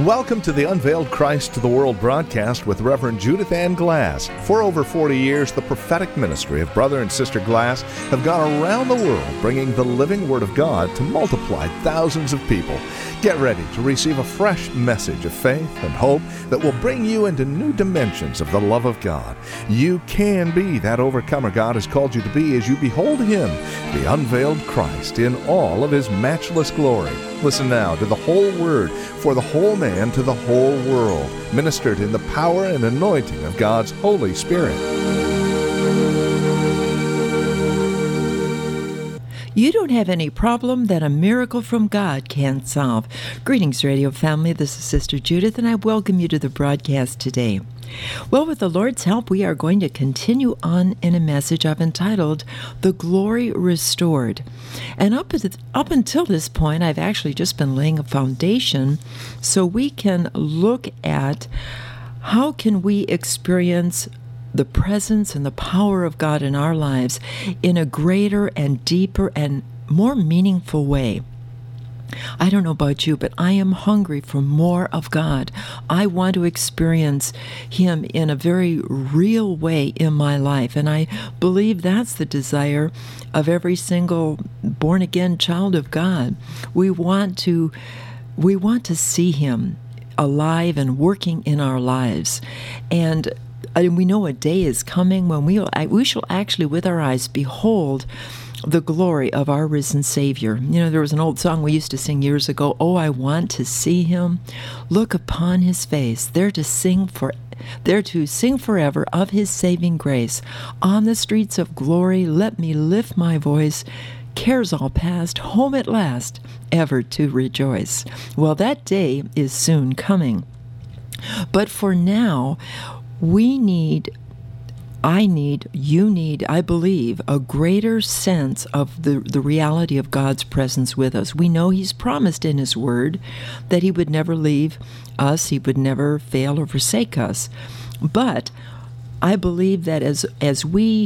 Welcome to the Unveiled Christ to the World broadcast with Reverend Judith Ann Glass. For over 40 years, the prophetic ministry of Brother and Sister Glass have gone around the world bringing the living Word of God to multiply thousands of people. Get ready to receive a fresh message of faith and hope that will bring you into new dimensions of the love of God. You can be that overcomer God has called you to be as you behold Him, the unveiled Christ, in all of His matchless glory. Listen now to the whole Word for the whole man to the whole world, ministered in the power and anointing of God's Holy Spirit. You don't have any problem that a miracle from God can't solve. Greetings, radio family. This is Sister Judith, and I welcome you to the broadcast today. Well, with the Lord's help, we are going to continue on in a message I've entitled, The Glory Restored. And up until this point, I've actually just been laying a foundation so we can look at how can we experience the presence and the power of God in our lives in a greater and deeper and more meaningful way. I don't know about you, but I am hungry for more of God. I want to experience Him in a very real way in my life, and I believe that's the desire of every single born-again child of God. We want to see Him alive and working in our lives, and we know a day is coming when we shall actually with our eyes behold the glory of our risen Savior. You know, there was an old song we used to sing years ago, "Oh, I want to see Him, look upon His face, there to sing forever of His saving grace. On the streets of glory, let me lift my voice, cares all past, home at last, ever to rejoice." Well, that day is soon coming. But for now, I believe, a greater sense of the reality of God's presence with us. We know He's promised in His Word that He would never leave us, He would never fail or forsake us. But I believe that as we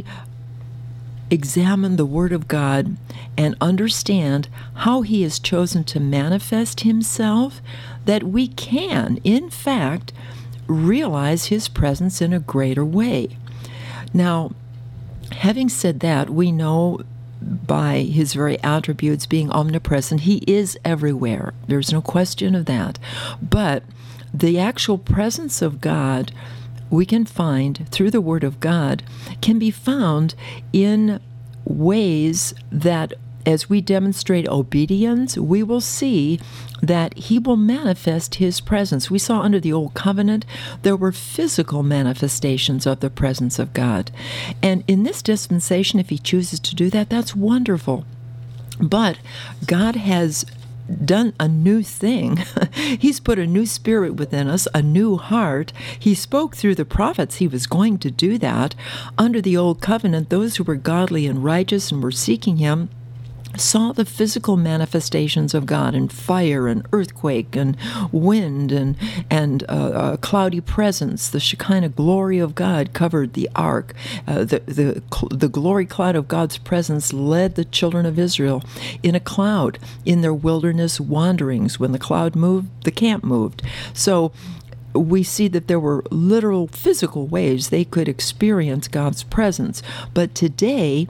examine the Word of God and understand how He has chosen to manifest Himself, that we can, in fact, realize His presence in a greater way. Now, having said that, we know by His very attributes being omnipresent, He is everywhere. There's no question of that. But the actual presence of God we can find through the Word of God can be found in ways that as we demonstrate obedience, we will see that He will manifest His presence. We saw under the Old Covenant, there were physical manifestations of the presence of God. And in this dispensation, if He chooses to do that, that's wonderful. But God has done a new thing. He's put a new spirit within us, a new heart. He spoke through the prophets He was going to do that. Under the Old Covenant, those who were godly and righteous and were seeking Him saw the physical manifestations of God in fire and earthquake and wind and a cloudy presence. The Shekinah glory of God covered the ark. The glory cloud of God's presence led the children of Israel in a cloud in their wilderness wanderings. When the cloud moved, the camp moved. So we see that there were literal physical ways they could experience God's presence. But today,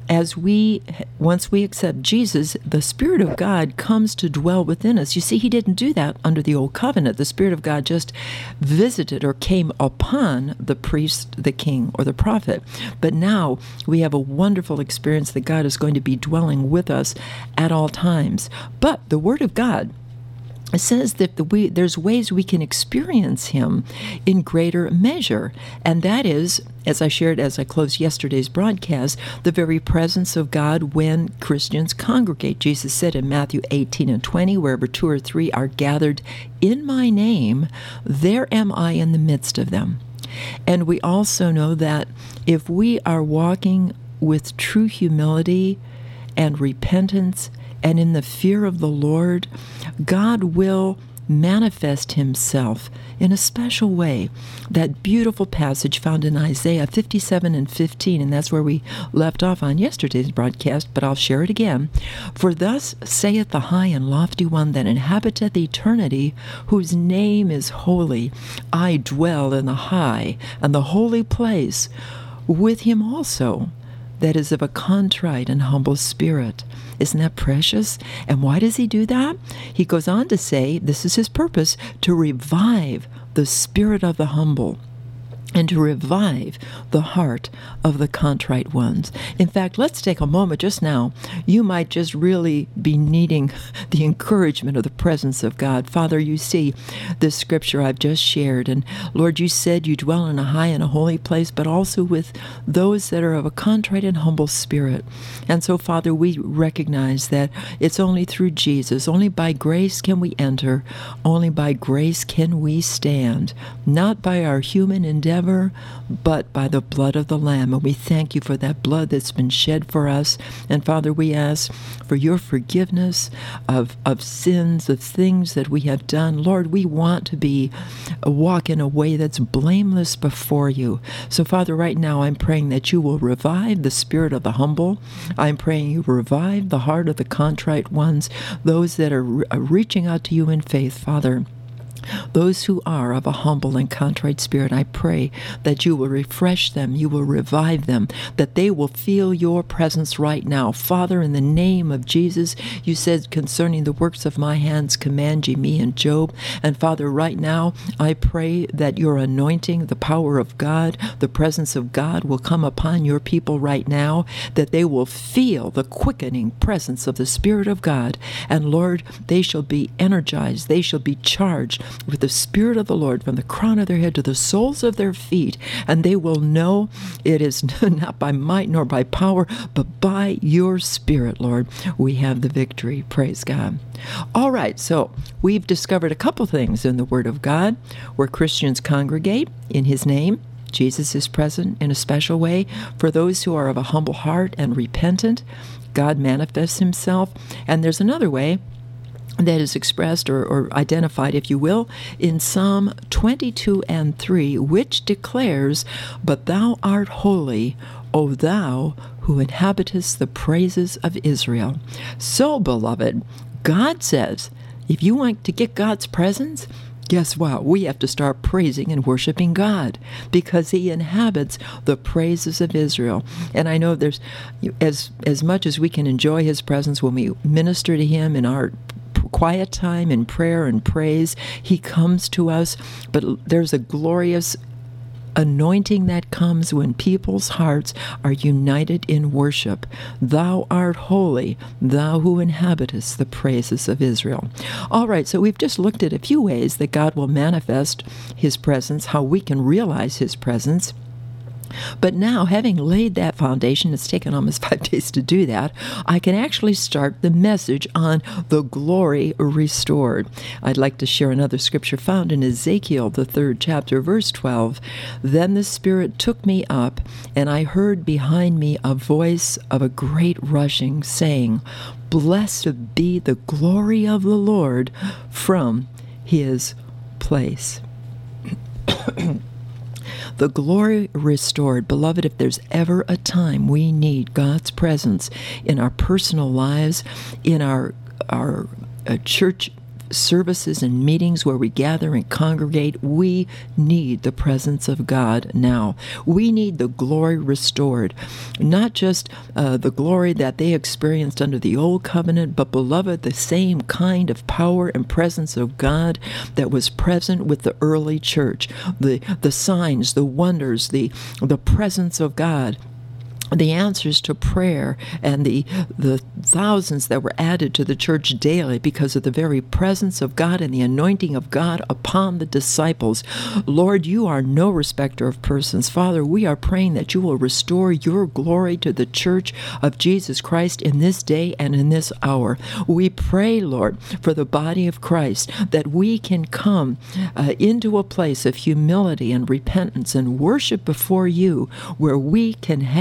once we accept Jesus, the Spirit of God comes to dwell within us. You see, He didn't do that under the Old Covenant. The Spirit of God just visited or came upon the priest, the king, or the prophet. But now we have a wonderful experience that God is going to be dwelling with us at all times. But the Word of God, it says that there's ways we can experience Him in greater measure. And that is, as I shared as I closed yesterday's broadcast, the very presence of God when Christians congregate. Jesus said in Matthew 18:20, "Wherever 2 or 3 are gathered in my name, there am I in the midst of them." And we also know that if we are walking with true humility and repentance and in the fear of the Lord, God will manifest himself in a special way. That beautiful passage found in Isaiah 57 and 15, and that's where we left off on yesterday's broadcast, but I'll share it again. For thus saith the high and lofty one that inhabiteth eternity, whose name is holy. I dwell in the high and the holy place with him also, that is of a contrite and humble spirit. Isn't that precious? And why does he do that? He goes on to say, this is his purpose, to revive the spirit of the humble and to revive the heart of the contrite ones. In fact, let's take a moment just now. You might just really be needing the encouragement of the presence of God. Father, you see this scripture I've just shared, and Lord, you said you dwell in a high and a holy place, but also with those that are of a contrite and humble spirit. And so, Father, we recognize that it's only through Jesus, only by grace can we enter, only by grace can we stand, not by our human endeavor, but by the blood of the Lamb. And we thank you for that blood that's been shed for us. And Father, we ask for your forgiveness of sins, of things that we have done. Lord, we want to walk in a way that's blameless before you. So Father, right now I'm praying that you will revive the spirit of the humble. I'm praying you revive the heart of the contrite ones, those that are reaching out to you in faith, Father. Those who are of a humble and contrite spirit, I pray that you will refresh them, you will revive them, that they will feel your presence right now. Father, in the name of Jesus, you said concerning the works of my hands, command ye me in Job. And Father, right now, I pray that your anointing, the power of God, the presence of God will come upon your people right now, that they will feel the quickening presence of the Spirit of God. And Lord, they shall be energized, they shall be charged with the Spirit of the Lord from the crown of their head to the soles of their feet, and they will know it is not by might nor by power, but by your Spirit, Lord, we have the victory. Praise God. All right, so we've discovered a couple things in the Word of God where Christians congregate in His name. Jesus is present in a special way. For those who are of a humble heart and repentant, God manifests Himself. And there's another way that is expressed or identified, if you will, in Psalm 22 and 3, which declares, But thou art holy, O thou who inhabitest the praises of Israel. So, beloved, God says, if you want to get God's presence, guess what? We have to start praising and worshiping God because He inhabits the praises of Israel. And I know there's, as much as we can enjoy His presence when we minister to Him in our quiet time in prayer and praise, He comes to us, but there's a glorious anointing that comes when people's hearts are united in worship. Thou art holy, thou who inhabitest the praises of Israel. All right, so we've just looked at a few ways that God will manifest His presence, how we can realize His presence. But now, having laid that foundation, it's taken almost 5 days to do that, I can actually start the message on the glory restored. I'd like to share another scripture found in Ezekiel, the 3rd chapter, verse 12. Then the Spirit took me up, and I heard behind me a voice of a great rushing, saying, Blessed be the glory of the Lord from His place. The glory restored. Beloved, if there's ever a time we need God's presence in our personal lives, in our church services and meetings where we gather and congregate, we need the presence of God now. We need the glory restored. Not just the glory that they experienced under the old covenant, but beloved, the same kind of power and presence of God that was present with the early church. The signs, the wonders, the presence of God, the answers to prayer, and the thousands that were added to the church daily because of the very presence of God and the anointing of God upon the disciples. Lord, you are no respecter of persons. Father, we are praying that you will restore your glory to the church of Jesus Christ in this day and in this hour. We pray, Lord, for the body of Christ, that we can come into a place of humility and repentance and worship before you, where we can have the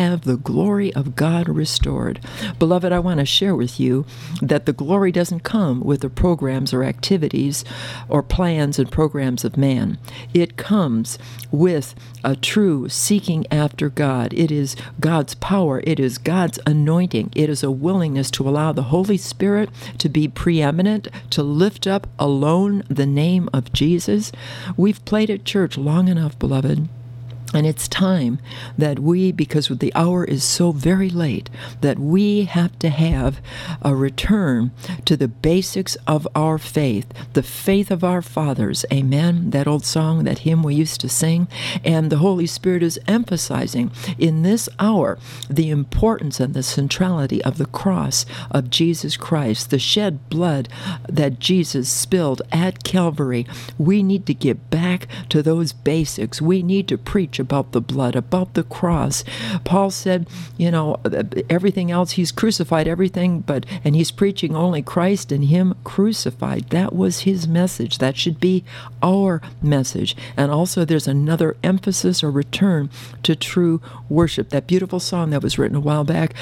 glory of God restored. Beloved, I want to share with you that the glory doesn't come with the programs or activities or plans and programs of man. It comes with a true seeking after God. It is God's power. It is God's anointing. It is a willingness to allow the Holy Spirit to be preeminent, to lift up alone the name of Jesus. We've played at church long enough, beloved. And it's time that we, because the hour is so very late, that we have to have a return to the basics of our faith, the faith of our fathers. Amen. That old song, that hymn we used to sing. And the Holy Spirit is emphasizing in this hour the importance and the centrality of the cross of Jesus Christ, the shed blood that Jesus spilled at Calvary. We need to get back to those basics. We need to preach about the blood, about the cross. Paul said, everything else, he's crucified everything, and he's preaching only Christ and him crucified. That was his message. That should be our message. And also there's another emphasis or return to true worship. That beautiful song that was written a while back,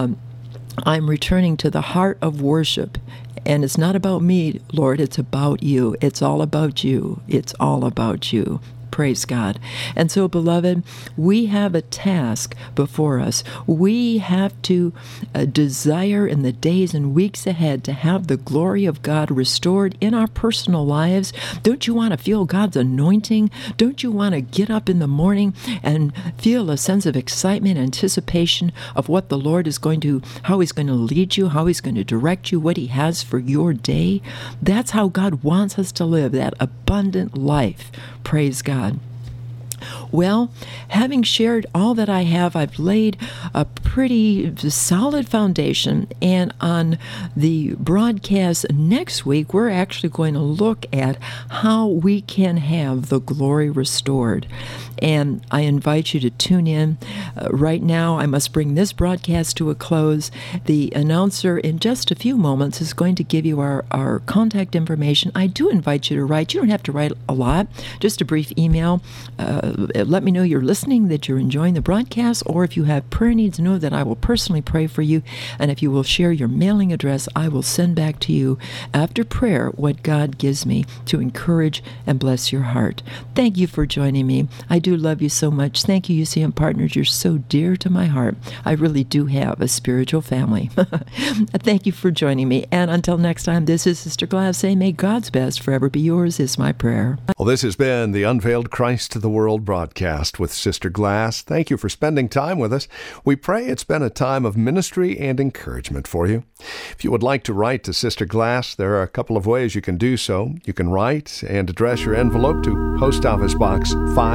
I'm returning to the heart of worship. And it's not about me, Lord, it's about you. It's all about you. It's all about you. Praise God. And so, beloved, we have a task before us. We have to desire in the days and weeks ahead to have the glory of God restored in our personal lives. Don't you want to feel God's anointing? Don't you want to get up in the morning and feel a sense of excitement, anticipation of what the Lord is going to, how he's going to lead you, how he's going to direct you, what he has for your day? That's how God wants us to live, that abundant life. Praise God. Well, having shared all that I have, I've laid a pretty solid foundation, and on the broadcast next week, we're actually going to look at how we can have the glory restored. And I invite you to tune in. Right now, I must bring this broadcast to a close. The announcer, in just a few moments, is going to give you our contact information. I do invite you to write. You don't have to write a lot, just a brief email. Let me know you're listening, that you're enjoying the broadcast, or if you have prayer needs, know that I will personally pray for you. And if you will share your mailing address, I will send back to you after prayer what God gives me to encourage and bless your heart. Thank you for joining me. I do love you so much. Thank you, UCM Partners. You're so dear to my heart. I really do have a spiritual family. Thank you for joining me. And until next time, this is Sister Glass saying, may God's best forever be yours is my prayer. Well, this has been the Unveiled Christ to the World broadcast with Sister Glass. Thank you for spending time with us. We pray it's been a time of ministry and encouragement for you. If you would like to write to Sister Glass, there are a couple of ways you can do so. You can write and address your envelope to Post Office Box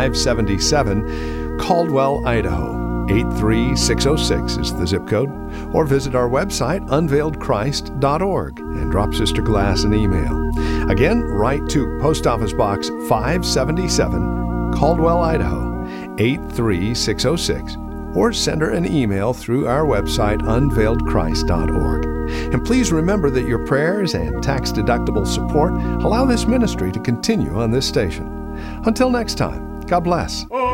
577, Caldwell, Idaho. 83606 is the zip code, or visit our website, unveiledchrist.org, and drop Sister Glass an email. Again, write to Post Office Box 577, Caldwell, Idaho, 83606, or send her an email through our website, unveiledchrist.org. And please remember that your prayers and tax-deductible support allow this ministry to continue on this station. Until next time, God bless.